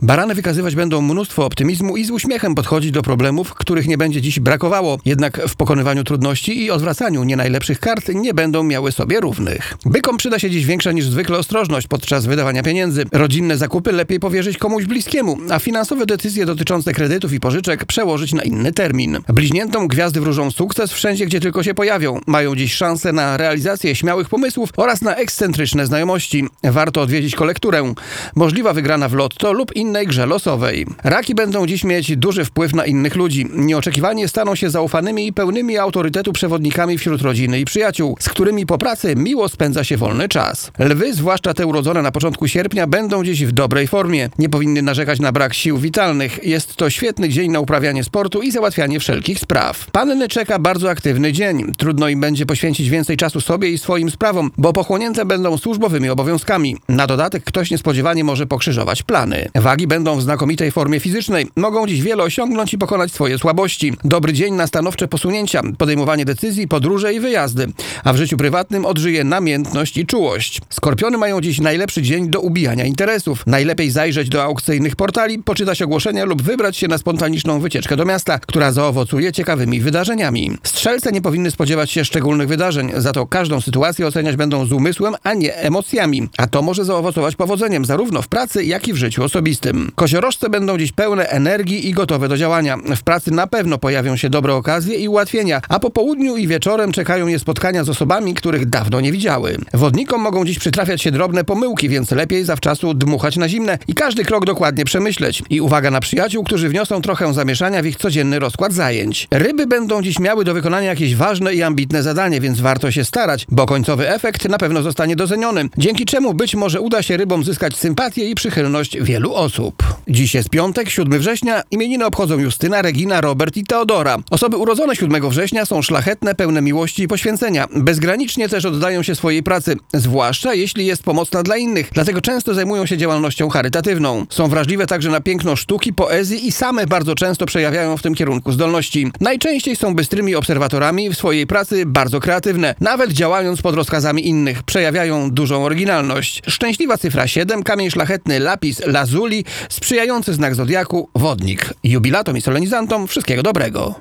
Barany wykazywać będą mnóstwo optymizmu i z uśmiechem podchodzić do problemów, których nie będzie dziś brakowało. Jednak w pokonywaniu trudności i odwracaniu nie najlepszych kart nie będą miały sobie równych. Bykom przyda się dziś większa niż zwykle ostrożność podczas wydawania pieniędzy. Rodzinne zakupy lepiej powierzyć komuś bliskiemu, a finansowe decyzje dotyczące kredytów i pożyczek przełożyć na inny termin. Bliźniętom gwiazdy wróżą sukces wszędzie, gdzie tylko się pojawią. Mają dziś szansę na realizację śmiałych pomysłów oraz na ekscentryczne znajomości. Warto odwiedzić kolekturę. Możliwa wygrana w lotto lub innej grze losowej. Raki będą dziś mieć duży wpływ na innych ludzi. Nieoczekiwanie staną się zaufanymi i pełnymi autorytetu przewodnikami wśród rodziny i przyjaciół, z którymi po pracy miło spędza się wolny czas. Lwy, zwłaszcza te urodzone na początku sierpnia, będą dziś w dobrej formie. Nie powinny narzekać na brak sił witalnych. Jest to świetny dzień na uprawianie sportu i załatwianie wszelkich spraw. Panny czeka bardzo aktywny dzień. Trudno im będzie poświęcić więcej czasu sobie i swoim sprawom, bo pochłonięte będą służbowymi obowiązkami. Na dodatek ktoś niespodziewanie może pokrzyżować plany. Wagi będą w znakomitej formie fizycznej. Mogą dziś wiele osiągnąć i pokonać swoje słabości. Dobry dzień na stanowcze posunięcia, podejmowanie decyzji, podróże i wyjazdy. A w życiu prywatnym odżyje namiętność i czułość. Skorpiony mają dziś najlepszy dzień do ubijania interesów. Najlepiej zajrzeć do aukcyjnych portali, poczytać ogłoszenia lub wybrać się na spontaniczną wycieczkę do miasta, która zaowocuje ciekawymi wydarzeniami. Strzelce nie powinny spodziewać się szczególnych wydarzeń, za to każdą sytuację oceniać będą z umysłem, a nie emocjami. A to może zaowocować powodzeniem zarówno w pracy, jak i w życiu osobistym. Koziorożce będą dziś pełne energii i gotowe do działania. W pracy na pewno pojawią się dobre okazje i ułatwienia, a po południu i wieczorem czekają je spotkania z osobami, których dawno nie widziały. Wodnikom mogą dziś przytrafiać się drobne pomyłki, więc lepiej zawczasu dmuchać na zimne i każdy krok dokładnie przemyśleć. I uwaga na przyjaciół, którzy wniosą trochę zamieszania w ich codzienny rozkład zajęć. Ryby będą dziś miały do wykonania jakieś ważne i ambitne zadanie, więc warto się starać, bo końcowy efekt na pewno zostanie doceniony, dzięki czemu być może uda się rybom zyskać sympatię i przychylność wielu osób. Dziś jest piątek, 7 września, imieniny obchodzą Justyna, Regina, Robert i Teodora. Osoby urodzone 7 września są szlachetne, pełne miłości i poświęcenia. Bezgranicznie też oddają się swojej pracy, zwłaszcza jeśli jest pomocna dla innych, dlatego często zajmują się działalnością charytatywną. Są wrażliwe także na piękno sztuki, poezji i same bardzo często przejawiają w tym kierunku zdolności. Najczęściej są bystrymi obserwatorami, w swojej pracy bardzo kreatywne. Nawet działając pod rozkazami innych, przejawiają dużą oryginalność. Szczęśliwa cyfra 7, kamień szlachetny lapis lazuli, sprzyjający znak zodiaku wodnik. Jubilatom i solenizantom wszystkiego dobrego.